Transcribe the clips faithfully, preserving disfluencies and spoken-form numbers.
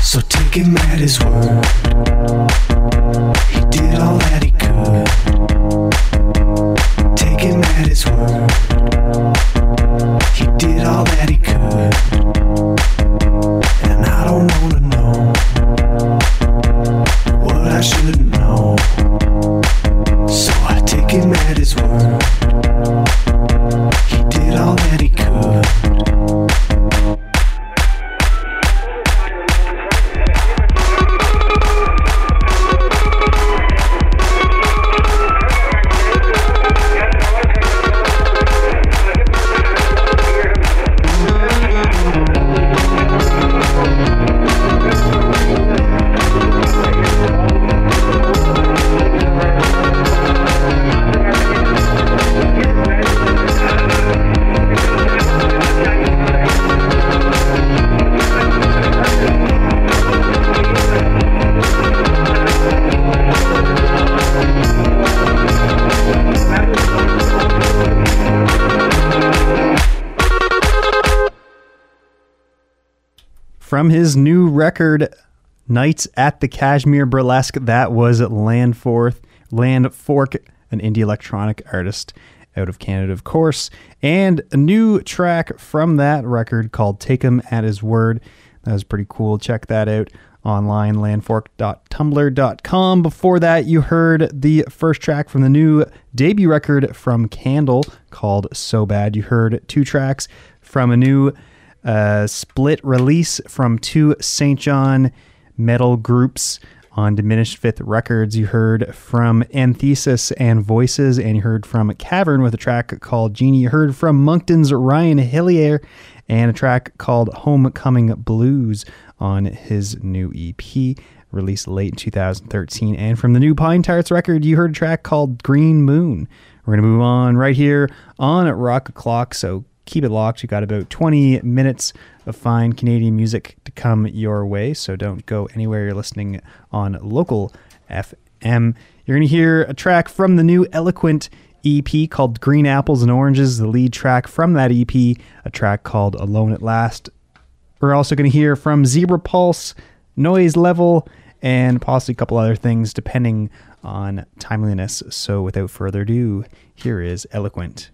So take him at his word. He did all that he could. Take him at his word. He did all that he could. And I don't wanna know what I shouldn't know. So I take him at his word. He did all that he could. From his new record, Nights at the Kashmir Burlesque, that was Landforth, Landfork, an indie electronic artist out of Canada, of course. And a new track from that record called Take Him at His Word. That was pretty cool. Check that out online, landfork dot tumblr dot com. Before that, you heard the first track from the new debut record from Candle called So Bad. You heard two tracks from a new Uh, split release from two Saint John metal groups on Diminished Fifth Records. You heard from Anthesis and Voices, and you heard from Cavern with a track called Genie. You heard from Moncton's Ryan Hillier and a track called Homecoming Blues on his new E P released late in two thousand thirteen. And from the new Pine Tarts record, you heard a track called Green Moon. We're going to move on right here on Rock O'Clock, so keep it locked. You got about twenty minutes of fine Canadian music to come your way, so don't go anywhere. You're listening on local F M. You're going to hear a track from the new Eloquent E P called Green Apples and Oranges, the lead track from that E P, a track called Alone at Last. We're also going to hear from Zebra Pulse, Noise Level, and possibly a couple other things depending on timeliness. So without further ado, here is Eloquent.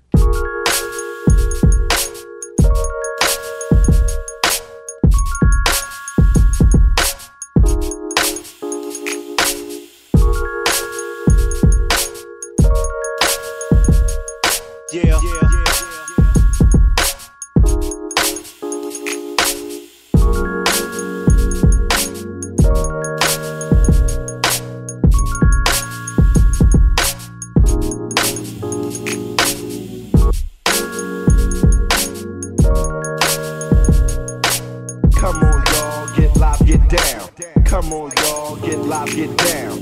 Yeah. Come on, y'all, get live, get down. Come on, y'all, get live, get down.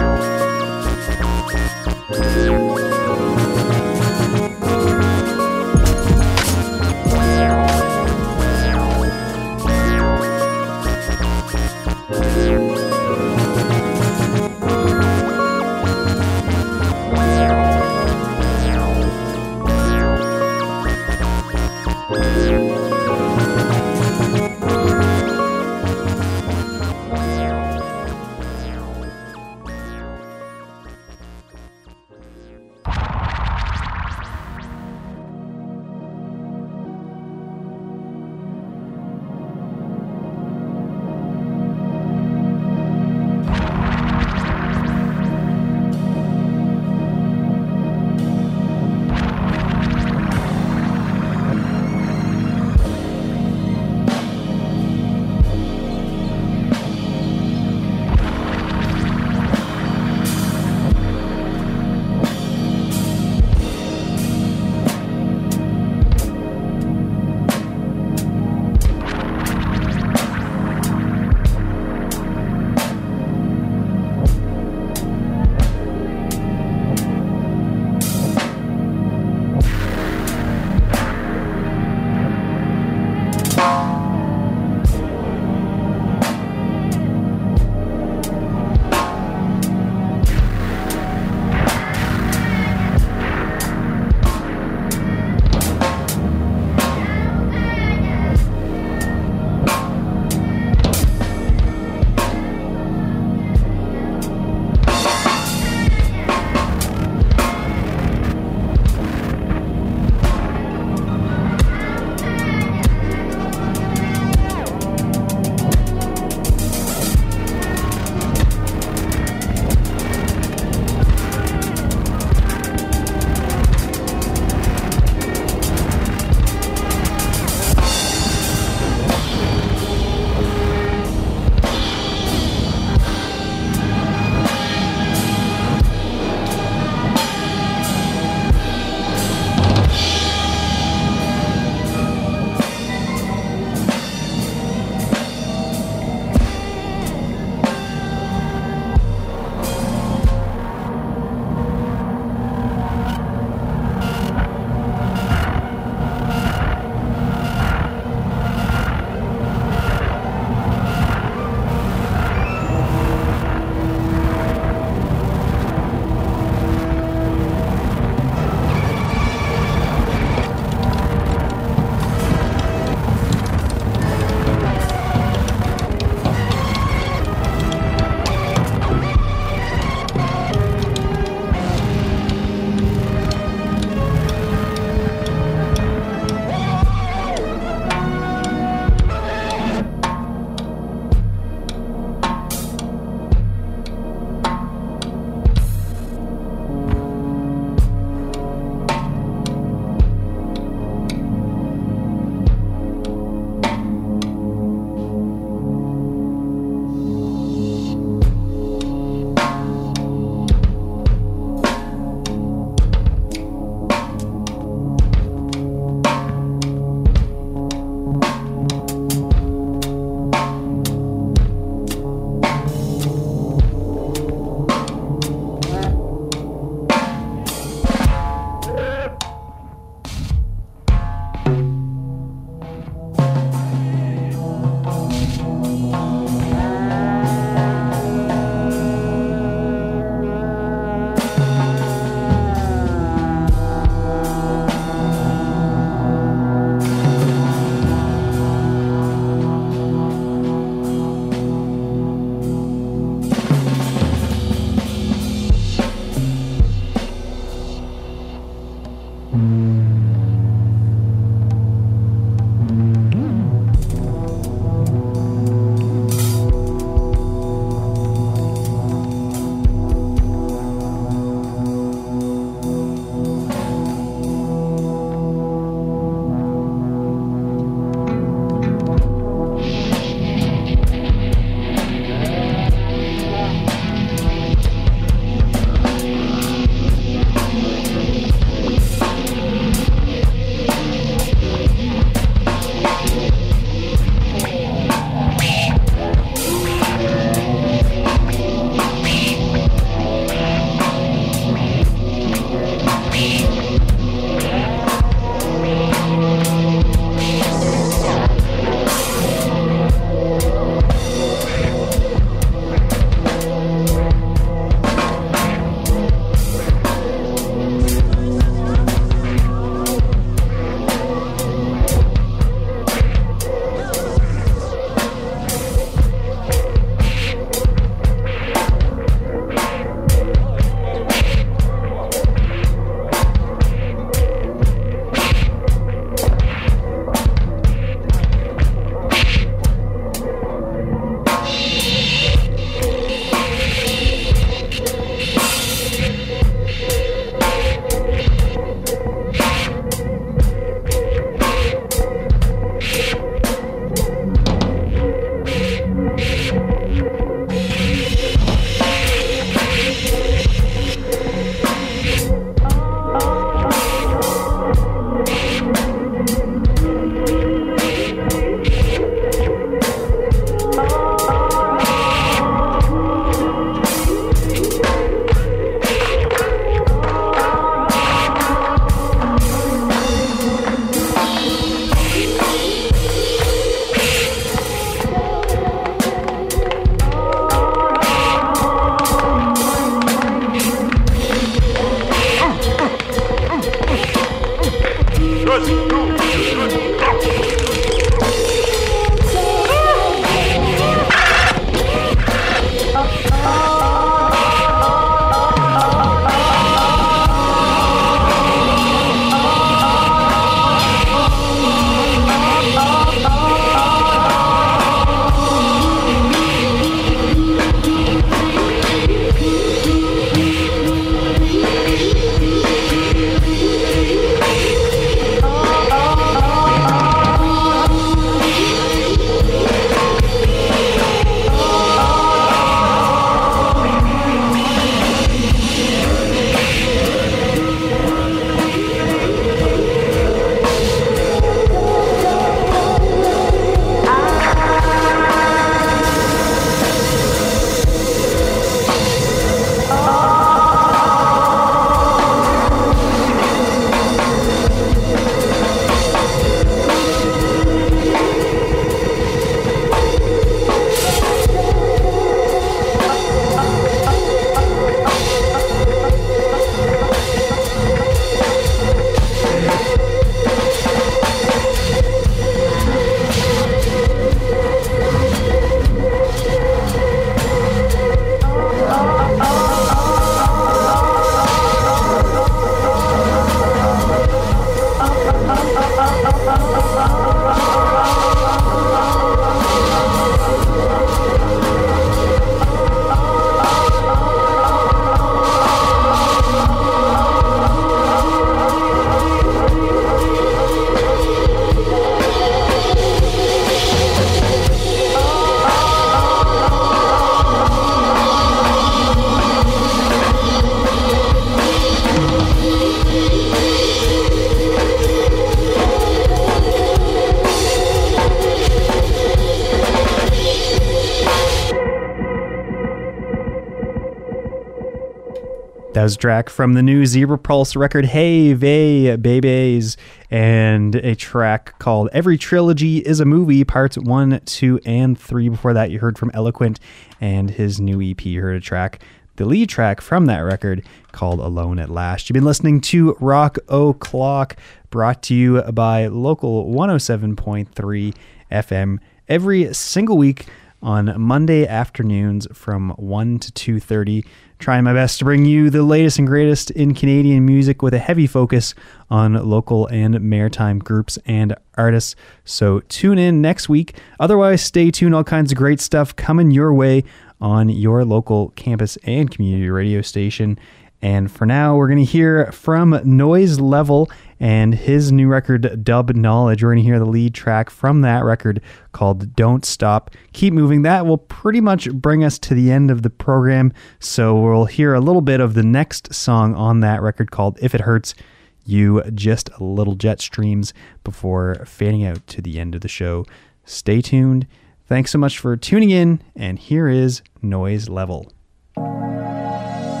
That was a track from the new Zebra Pulse record, Hey Vey Babies, and a track called Every Trilogy is a Movie, parts one, two, and three. Before that, you heard from Eloquent and his new E P. You heard a track, the lead track from that record, called Alone at Last. You've been listening to Rock O'Clock, brought to you by Local one oh seven point three F M every single week on Monday afternoons from one to two thirty. Trying my best to bring you the latest and greatest in Canadian music with a heavy focus on local and maritime groups and artists. So tune in next week. Otherwise, stay tuned. All kinds of great stuff coming your way on your local campus and community radio station. And for now, we're going to hear from Noise Level and his new record, Dub Knowledge. We're going to hear the lead track from that record called Don't Stop, Keep Moving. That will pretty much bring us to the end of the program. So we'll hear a little bit of the next song on that record called If It Hurts You, just a little jet streams before fading out to the end of the show. Stay tuned. Thanks so much for tuning in. And here is Noise Level.